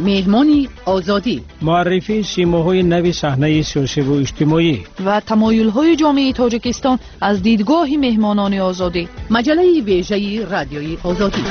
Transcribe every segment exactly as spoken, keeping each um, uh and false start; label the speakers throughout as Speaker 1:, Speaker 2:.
Speaker 1: مهمانی آزادی،
Speaker 2: معرفی سیماهای نوی صحنه سیاسی و اجتماعی
Speaker 1: و تمایل‌های جامعه تاجیکستان از دیدگاه مهمانان آزادی. مجله ویژه رادیوی آزادی.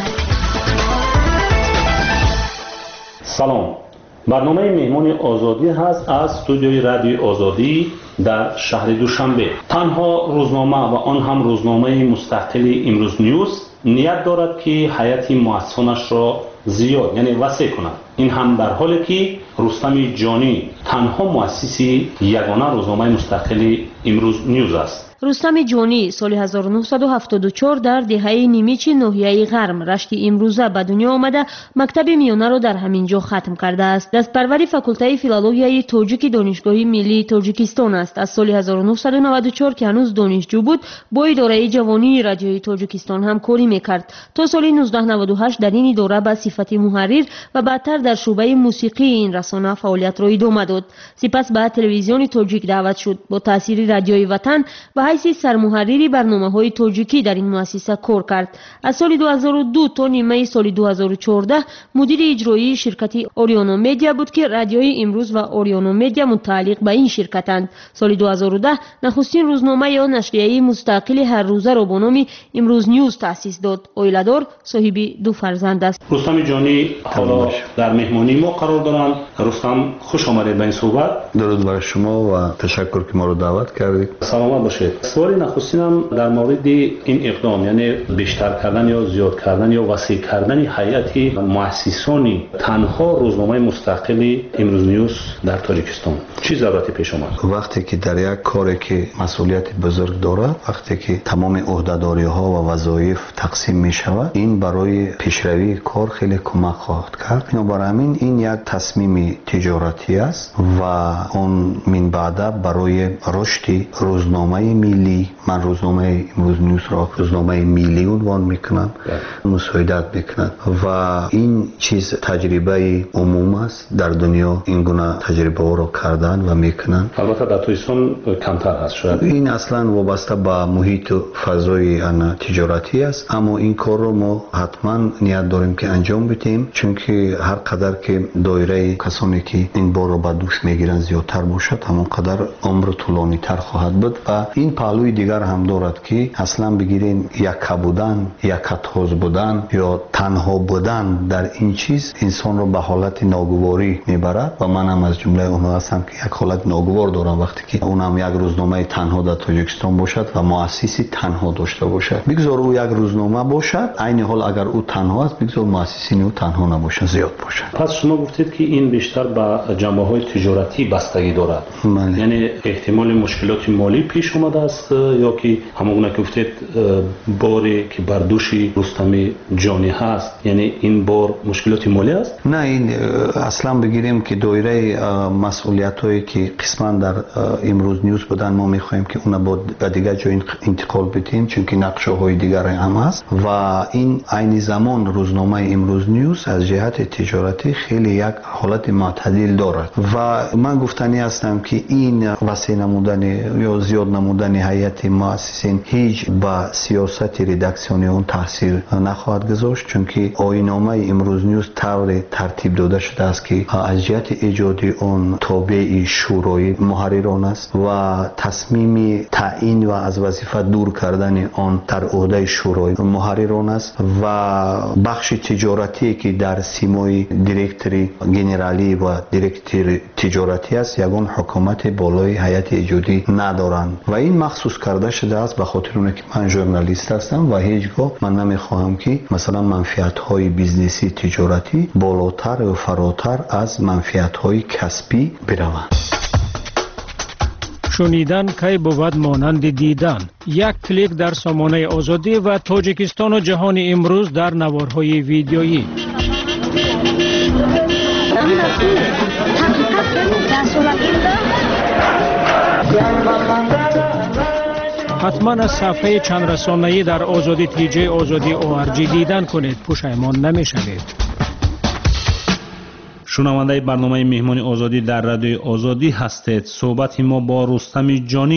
Speaker 3: سلام، برنامه مهمان آزادی هست از استودیوی رادیوی آزادی در شهر دوشنبه. تنها روزنامه و آن هم روزنامه مستقل امروز نیوز نیت دارد که حیات مؤسسانش را زیاد یعنی وسیع کند. این هم در حالی که رستم جانی تنها مؤسسی یگانه روزنامه مستقل امروز نیوز است.
Speaker 4: رستم جانی سال هزار و نهصد و هفتاد و چهار در دهه نیمیچ ناحیه غرم رشت امروزه به دنیا آمده مکتب میانه را در همین جا ختم کرده است. دستپروری فاکولته فیلولوژی تاجیک دانشگاه ملی تاجیکستان است. از سال هزار و نهصد و نود و چهار که هنوز دانشجو بود با اداره جوانی رادیوی تاجیکستان هم کاری میکرد. تا سال نوزده نود و هشت در این اداره به صفت محرر و بعدتر در شعبه موسیقی این رسانه فعالیت را ادامه داد. سپس به تلویزیون تاجیک دعوت شد. با تاثیر رادیوی وطن و حیث سرمحرری برنامه‌های تاجیکی در این مؤسسه کار کرد. از سال دو هزار و دو تا نیمه سال دو هزار و چهارده مدیر اجرایی شرکت اوریانا مدیا بود که رادیوی امروز و اوریانا مدیا متعلق به این شرکتند. سال دو هزار و ده نخستین روزنامه یا نشریه مستقل هر روزه را با نام امروز نیوز تأسیس داد. عائله‌دار، صاحب دو فرزند است.
Speaker 3: رستم جانی حالا در مهمانی ما قرار دارند. رستم خوش آمدید به این صحبت.
Speaker 5: درود بر شما و تشکر که ما رو دعوت کردید.
Speaker 3: سلامت باشید. سوال نخستینم در مورد این اقدام یعنی بیشتر کردن یا زیاد کردن یا وسیع کردن هیئت مؤسسانی تنها روزنامه مستقل امروز نیوز در تاجیکستان چه ضرورتی پیش آمد؟
Speaker 5: وقتی که در یک کاری که مسئولیت بزرگ دارد، وقتی که تمام عهده‌داری ها و وظایف تقسیم می شود، این برای پیشروی کار خیلی کمک خواهد کرد. بنابراین همین این یک تصمیم تجارتی است و اون من بعد برای رشد روزنامه ملی، من روزنامه امروز نیوز را روزنامه ملی عنوان میکنم، مساعدت میکند و این چیز تجربه عموم است. در دنیا این گونه تجربه ها را کردن و میکنن.
Speaker 3: البته در تاجیکستان کمتر هست شاید.
Speaker 5: این اصلا وابسته به محیط و فضای آن تجارتی است، اما این کار رو ما حتما نیت داریم که انجام بدیم، چون که هر قدر که دایره کسانی که این بار رو به دوش میگیرن زیادتر باشد، همون قدر عمر طولانی تر خواهد بود. و این پهلوی دیگر هم دارد که اصلا بگیرین یک بودن، یک تاز بودن یا تنها بودن در این چیز انسان رو به حالت ناگواری میبرد و من هم از جمله اونها هستم که یک حالت ناگوار دارم وقتی که اونم یک روزنامه تنها در تاجیکستان باشد و مؤسسی تنها داشته باشد. بگذار او یک روزنامه باشد، عین حال اگر او تنها است بگذار مؤسسی او تنها نباشد، زیاد باشد.
Speaker 3: پس شما گفتید که این بیشتر به جنبه‌های تجارتی بستگی دارد.
Speaker 5: من.
Speaker 3: یعنی احتمال مشکلات مالی پیش اومده است یا که همون که گفتید باری که بر دوش رستم جانی هست، یعنی این بار مشکلات مالی است؟
Speaker 5: نه، این اصلا بگیریم که دایره مسئولیت هایی که قسما در امروز نیوز بودن ما میخوایم که اونا با دیگر جای انتقال بدیم، چون که نقشه های دیگر هم هست و این عین زمان روزنامه امروز نیوز از جهت تجارتی خیلی یک حالت معتدل دارد و من گفتنی هستم که این وسیع نمودن یا زیاد نمودن هیئت مؤسسین هیچ با سیاست ردکسیونی اون تاثیر نخواهد گذاشت، چون که آیین‌نامه امروز نیوز طور ترتیب داده شده است که از جهت ایجادی اون تابع شورای محرران است و تصمیم تعیین و از وظیفه دور کردن آن در عهده شورای محرران است و بخش تجارتی که در سیمای دیرکتوری گنرالی و دیرکتور تجارتی است یگان حکومت بالای هیئت ایجادی ندارند و این مخصوص کرده شده است به خاطر اونه که من ژورنالیست هستم و هیچگاه من نمیخواهم که مثلا منفعت های بیزنسی تجارتی بالاتر و فراتر از منفعت های کسبی بروند.
Speaker 2: شنیدن کی بود مانند دیدن. یک کلیک در سامانه آزادی و تاجیکستان و جهان امروز در نوارهای ویدیویی. حتما از صفحه چند رسانه‌ای در آزادی تیجی آزادی او ار جی دیدن کنید، پشیمان نمی‌شوید.
Speaker 3: شنونده برنامه مهمان آزادی در رادیو آزادی هستید. صحبت ما با رستم جانی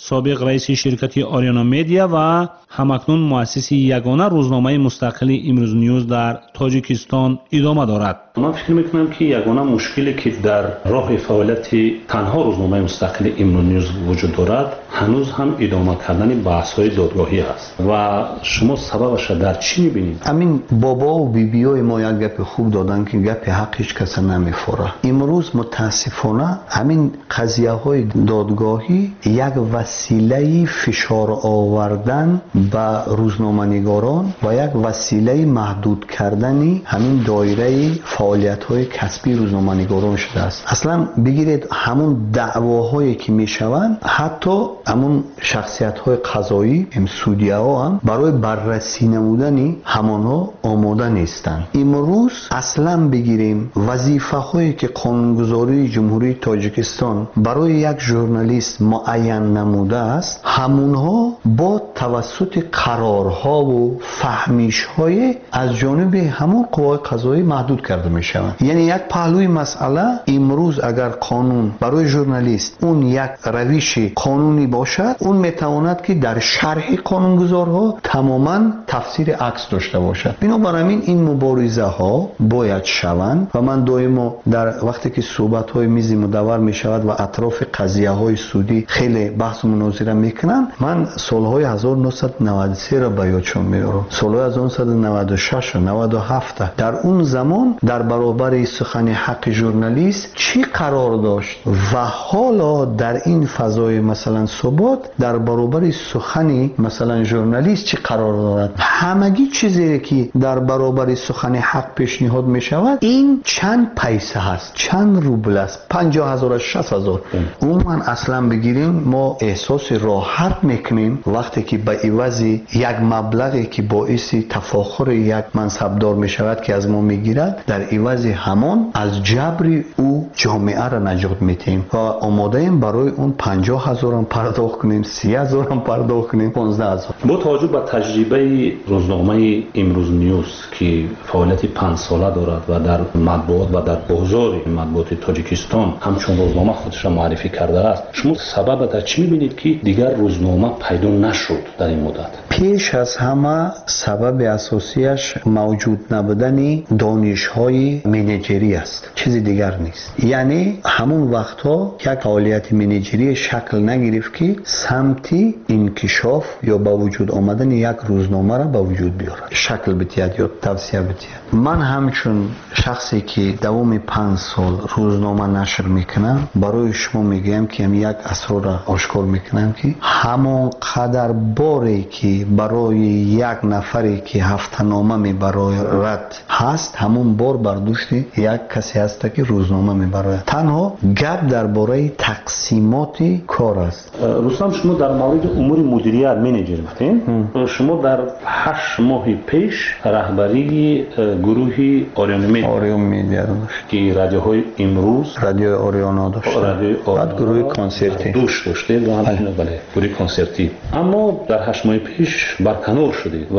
Speaker 3: سابق رئیس شرکت آریانا مدیا و همکنون مؤسس یگانه روزنامه مستقل امروز نیوز در تاجیکستان ادامه دارد. من فکر میکنم که یگانه مشکلی که در راه فعالیت تنها روزنامه مستقل امروز نیوز وجود دارد هنوز هم ادامه کردن بحث های دادگاهی است و شما سببش در چی میبینید؟
Speaker 5: همین بابا و بیبی های ما یک گپ خوب دادن که گپ حق هیچ کس نمیفوره. امروز متاسفانه همین قضیه های دادگاهی یک وسیله فشار آوردن به روزنامه‌نگاران و یک وسیله محدود کردن همین دایره فعالیت های کسبی روزنامه‌نگاران شده است. اصلا بگیرید همون دعواهایی که میشوند، حتی همون شخصیت های قضایی هم سودیه ها هم برای بررسی نمودن همانها آماده نیستند. امروز اصلا بگیریم وظیفه هایی که قانونگذاری جمهوری تاجیکستان برای یک ژورنالیست معین نموده است، همونها با توسط قرارها و فهمیش های از جانب همون قوای قضایی محدود کرده می شوند. یعنی یک پهلوی مسئله امروز اگر قانون برای ژورنالیست اون یک روش قانونی باشد، اون میتواند که در شرح قانونگذارها تماما تفسیر عکس داشته باشد. بنابراین این مبارزه ها باید شوند و من دائما در وقتی که صحبت های میز مدور می شود و اطراف قضیه های سودی خیلی بحث و مناظره میکنم، من سالهای هزار و نهصد و نود و سه را به یادشون میارم، سالهای هزار و نهصد و نود و شش و نود و هفت. در اون زمان در برابر سخن حق ژورنالیست چی قرار داشت و حالا در این فضای مثلا ثبات در برابر سخن مثلا ژورنالیست چی قرار دارد؟ همگی چیزی که در برابر سخن حق پیشنهاد می شود این چند پیسه هست، چند روبل است، پنجاه هزار شصت هزار. اون من اصلا بگیریم ما احساس راحت میکنیم وقتی که به عوض یک مبلغی که باعث تفاخر یک منصبدار می شود که از ما میگیرد، در عوض همان از جبر او جامعه را نجات میتیم و آماده ایم برای اون پنجاه هزار هم پرداخت کنیم، سی هزار هم پرداخت کنیم، پانزده هزار.
Speaker 3: با توجه به تجربه روزنامه امروز نیوز که فعالیت پنج ساله دارد و در مطبوعات و در بازار مطبوعات تاجیکستان همچون روزنامه خودش را معرفی کرده است، شما سبب در چی میبینید که دیگر روزنامه پیدا نشد در این مدت؟
Speaker 5: پیش از همه سبب اساسیش موجود نبودن دانش‌های منیجری است، چیزی دیگر نیست. یعنی همون وقتها یک فعالیت منیجری شکل نگرفت که سمتی انکشاف یا با وجود آمدن یک روزنامه را به وجود بیارد، شکل بتید یا توسعه بتید. من همچون شخصی که دوام پنج سال روزنامه نشر میکنم برای شما میگم که هم یک اسرار را آشکار میکنم که همون قدر باری که برای یک نفری که هفته‌نامه میبراید هست، همون بار برداشت یک کسی هست که روزنامه میبراید. تنها گپ درباره تقسیمات کار است.
Speaker 3: رستم، شما در مورد امور مدیریت منیجر بودین. شما در هشت ماه پیش رهبری گروه آریانا مدیا
Speaker 5: آریانا مدیا داشت
Speaker 3: که رادیوهای امروز
Speaker 5: رادیو آریانا داشت،
Speaker 3: رادیو
Speaker 5: بعد گروه کنسرتی
Speaker 3: دوش داشته و همچنین بله گروه کنسرتی. اما در هشت ماه پیش برکنار شدید و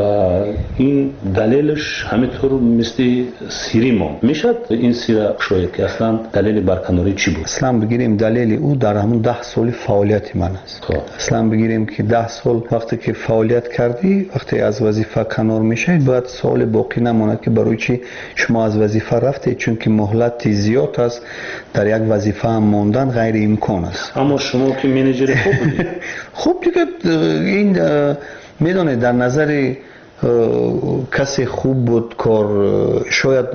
Speaker 3: این دلیلش همینطور مثل سیری ما میشد. این سیره شاید که اصلا دلیل برکناری چی بود؟
Speaker 5: اصلا بگیریم دلیل او در همون ده سال فعالیت من است. خب. اصلا بگیریم که ده سال وقتی که فعالیت کردی، وقتی از وظیفه کنار میشید باید سال باقی نماند که برای چی شما از وظیفه رفتید، چون که مهلت زیاد است، در یک وظیفه هم ماندن غیر امکان است.
Speaker 3: اما شما که منیجر خوب بودید.
Speaker 5: خوب دیگه این میدونید در نظر کسی خوب بود کار، شاید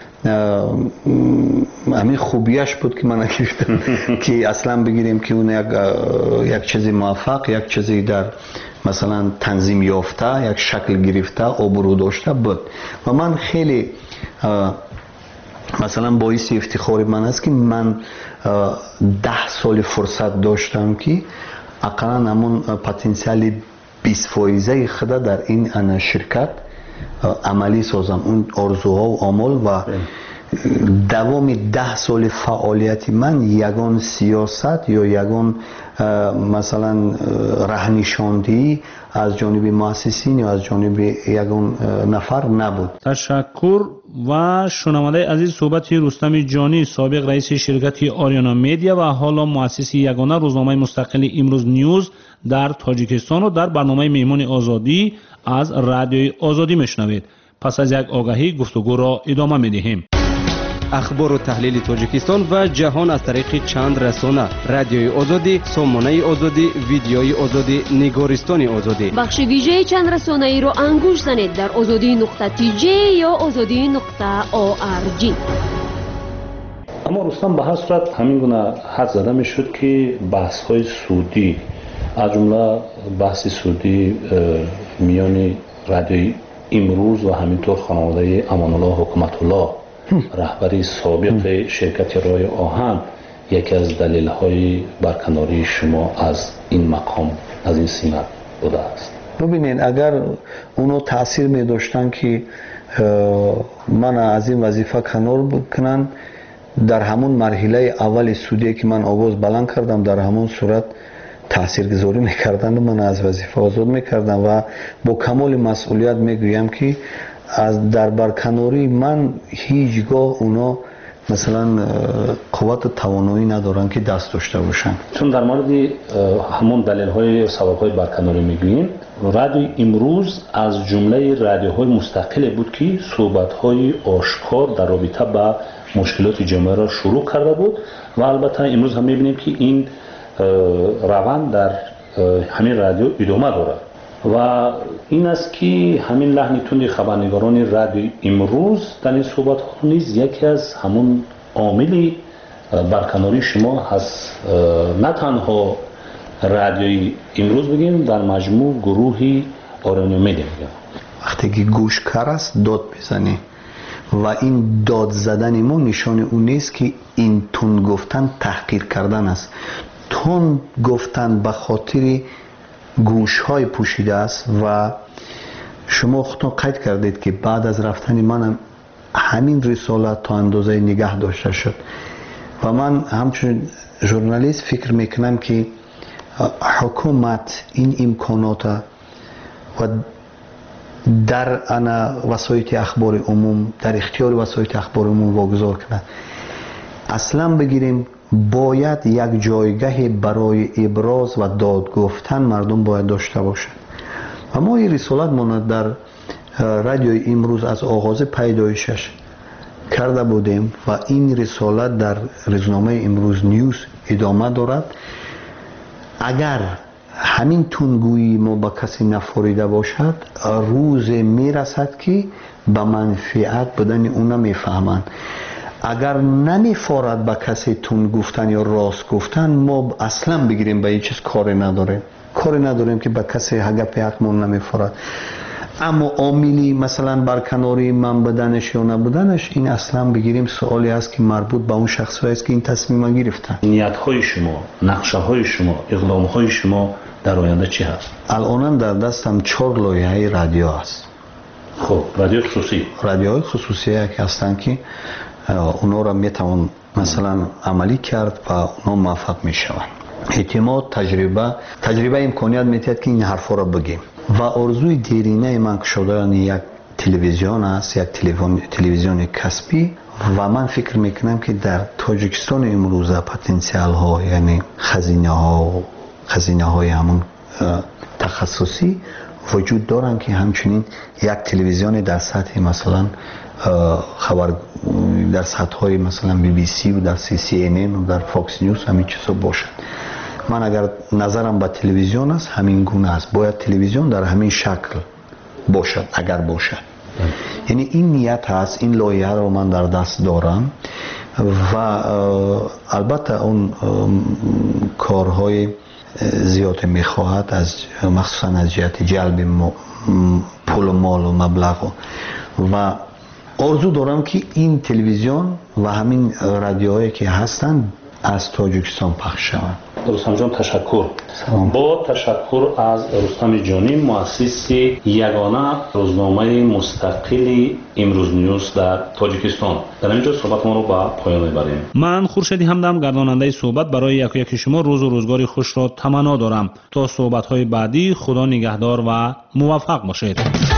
Speaker 5: همین خوبیش بود که من گرفتم که اصلا بگیریم که اون یک یک چیزی موفق، یک چیزی در مثلا تنظیم یافته، یک شکل گرفته، آبرو داشته بود و من خیلی مثلا باعث افتخار من است که من ده سال فرصت داشتم که اقلا همون پتانسیل بیست فایزه خود در این انا شرکت عملی سازم، اون آرزوها و آمال و دوام ده سال فعالیت من یگان سیاست یا یگان مثلا رهنشاندهی از جانب مؤسسین یا از جانب یگان نفر نبود.
Speaker 3: تشکر. و شنونده عزیز، صحبت رستم جانی، سابق رئیس شرکت آریانا میدیا و حالا مؤسس یگانه روزنامه مستقل امروز نیوز در تاجیکستان رو در برنامه مهمان آزادی از رادیوی آزادی میشنوید. پس از یک آگهی گفتگو را ادامه میدهیم.
Speaker 6: اخبار و تحلیل تاجیکستان و جهان از طریق چند رسانه: رادیوی آزادی، سامانه آزادی، ویدیوی آزادی، نگارستان آزادی.
Speaker 4: بخش ویژه چند رسانه ای را انگوش زنید در آزادی نقطه تی جی یا آزادی نقطه او آر جی.
Speaker 3: اما رستم، به هر صورت همین گونه حد زده میشد که بحث های سودی، از جمله بحث سودی میان رادیوی امروز و همینطور خانواده امان الله حکمت الله رهبری سابق شرکت رای آهن، یکی از دلیل های برکناری شما از این مقام، از این سمت بوده است.
Speaker 5: ببینید، اگر اونو تاثیر می داشتن که من از این وظیفه کنار بکنن، در همون مرحله اول سودی که من آواز بلند کردم، در همون صورت تاثیرگذاری میکردن، من از وظیفه آزاد میکردم و با کمال مسئولیت میگویم که از در برکناری من هیچگاه اونا مثلا قوت و توانایی ندارن که دست داشته باشن.
Speaker 3: چون در مورد همون دلیل های سبب های برکناری میگوییم، رادیو امروز از جمله رادیوهای مستقل بود که صحبت های آشکار در رابطه با مشکلات جامعه را شروع کرده بود و البته امروز هم میبینیم که این روند در همین رادیو ادامه دارد و این است که همین لحن تند خبرنگاران رادیو امروز در این صحبت ها نیز یکی از همون عاملی برکناری شما هست. نه تنها رادیو امروز بگیم، در مجموع گروهی آریانا میدیا بگیم.
Speaker 5: وقتی که گوشکار است داد بزنی و این داد زدن ما نشان اون نیست که این تون گفتن تحقیر کردن است. تون گفتن به خاطر گوش های پوشیده است و شما خودتون قید کردید که بعد از رفتن منم همین رسالت تا اندازه نگه داشته شد و من همچون ژورنالیست فکر میکنم که حکومت این امکانات و در انا وسایل اخبار عموم، در اختیار وسایل اخبار عموم واگذار کنند. اصلا بگیریم باید یک جایگاه برای ابراز و داد گفتن مردم باید داشته باشند و ما این رسالت ما در رادیو امروز از آغاز پیدایشش کرده بودیم و این رسالت در روزنامه امروز نیوز ادامه دارد. اگر همین تونگویی ما با کسی نفوریده باشد، روز میرسد که به منفعت بدن اونا میفهمند. اگر نمیفارد به کسی تون گفتن یا راست گفتن، ما اصلا بگیریم به این چیز کاری نداریم کاری نداریم که به کسی هگپ حقمون نمیفارد. اما عاملی مثلا برکناری من بدنش یا نبودنش، این اصلا بگیریم سوالی است که مربوط به اون شخص است که این تصمیم گرفتن.
Speaker 3: نیت های شما، نقشه های شما، اقدام های شما در آینده چی هست؟
Speaker 5: الان در دستم چهار لایحه رادیو است.
Speaker 3: خب رادیو خصوصی،
Speaker 5: رادیوهای خصوصی که هستن که اونا را میتوان مثلا عملی کرد و اونا موفق میشوند. اعتماد، تجربه تجربه امکانیت میتید که این حرفا را بگیم و آرزوی دیرینه من که شدن یک تلویزیون است، یک تلویزیون کسبی و من فکر میکنم که در تاجیکستان امروز پتانسیل ها، یعنی خزینه ها خزینه های همون تخصصی وجود دارن که همچنین یک تلویزیون در سطح مثلا خبر در سطح های مثلا بی بی سی و در سی سی این این و در فاکس نیوز همین چیزا باشد. من اگر نظرم به تلویزیون است همین گونه است، باید تلویزیون در همین شکل باشد اگر باشد. یعنی این نیت هست، این لایحه رو من در دست دارم و البته اون کارهای زیاد میخواهد، از مخصوصا از جهت جلب پول و مال و مبلغ و آرزو دارم که این تلویزیون و همین رادیوهایی که هستند از تاجیکستان پخش شوند.
Speaker 3: رستم جان تشکر.
Speaker 5: سلام.
Speaker 3: با تشکر از رستم جانی مؤسس یگانه روزنامه مستقل امروز نیوز در تاجیکستان. در اینجا صحبت ما رو به پایان میبریم.
Speaker 7: من خورشیدی همدم گرداننده صحبت برای یک یک شما روز و روزگاری خوش را تمنا دارم. تا صحبت های بعدی خدا نگهدار و موفق باشید.